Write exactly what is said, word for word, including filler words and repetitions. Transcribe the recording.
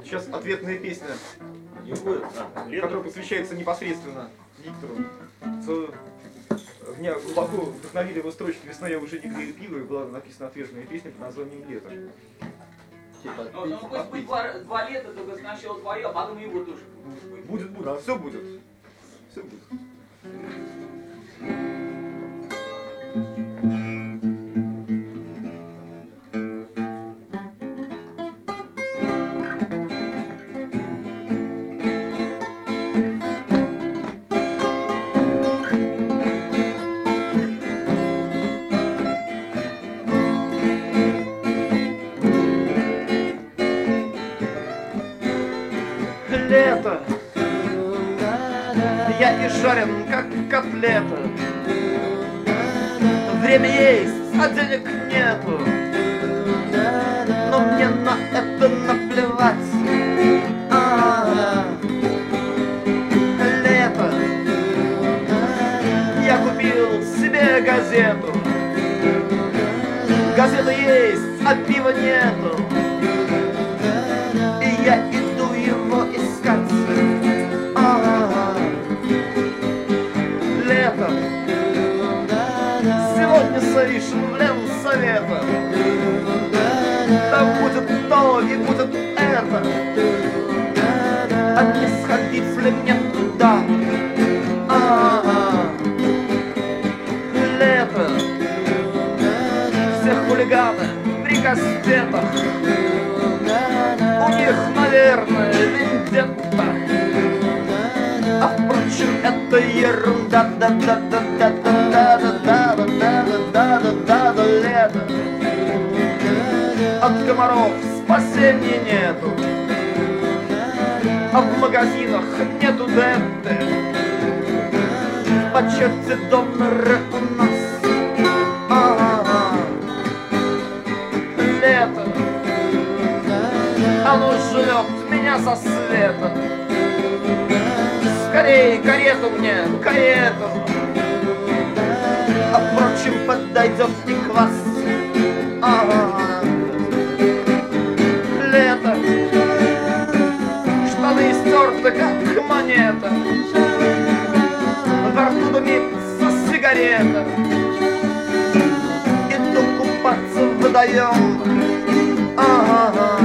Вот сейчас ответная песня, которая посвящается непосредственно Виктору. Меня глубоко вдохновили его строчки «Весной я уже не грею пиво», и была написана ответная песня под названием «Лето». Типа, ну, ну пусть будет два, два лета, только сначала твое, а потом его тоже. Будет, будет, а все будет. Все будет. Лето, я и жарен, как котлета. Время есть, а денег нету. Но мне на это наплевать. А-а-а. Лето, я купил себе газету. Газета есть, а пива нету. И я иду его искать. А-а-а. Лето, сегодня Савишин в Ленсовета. Да будет то и будет это. А не сходить ли мне туда? А-а-а. Лето, все хулиганы при кастетах. У них, наверное, вендетта. А впрочем, это ерунда. Да-да-да-да-да-да-да-да-да-да-да-да-да. Лето, от комаров спасения нету. А в магазинах нету денты. В почете донора у нас. А-а-а. Лето, оно жрет меня со света. Скорее карету мне, карету. А впрочем, подойдет и квас. А-а-а. Лето, штаны стерты, как монета. Во рту дымится сигарета. Иду купаться в водоем. А-а-а.